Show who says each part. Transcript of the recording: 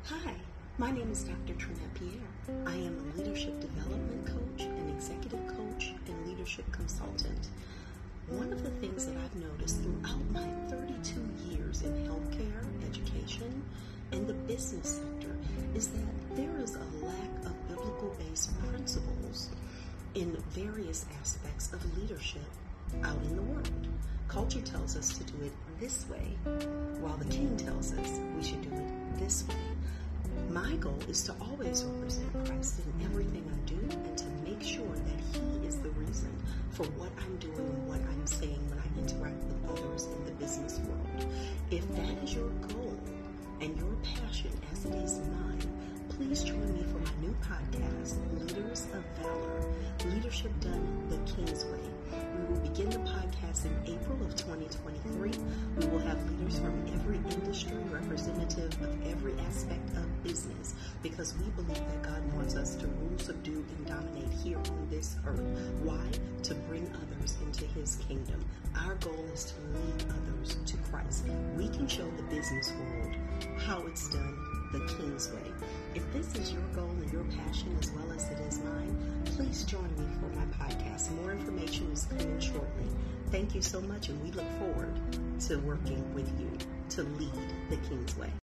Speaker 1: Hi, my name is Dr. Trinette Pierre. I am a leadership development coach, an executive coach, and leadership consultant. One of the things that I've noticed throughout my 32 years in healthcare, education, and the business sector is that there is a lack of biblical-based principles in various aspects of leadership out in the world. Culture tells us to do it this way, while the King tells us we should do it this way. My goal is to always represent Christ in everything I do and to make sure that He is the reason for what I'm doing and what I'm saying when I interact with others in the business world. If that is your goal and your passion as it is mine, please join me for my new podcast, Leaders of Valor, Leadership Done the King's Way. We will begin the podcast in April of 2023. We will have leaders from every industry, representative of every aspect of business, because we believe that God wants us to rule, subdue, and dominate here on this earth. Why? To bring others into His kingdom. Our goal is to lead others to Christ. We can show the business world how it's done the King's way. If this is your goal and your passion as well as it is mine, please join me for my podcast. More information is coming shortly. Thank you so much, and we look forward to working with you to lead the King's way.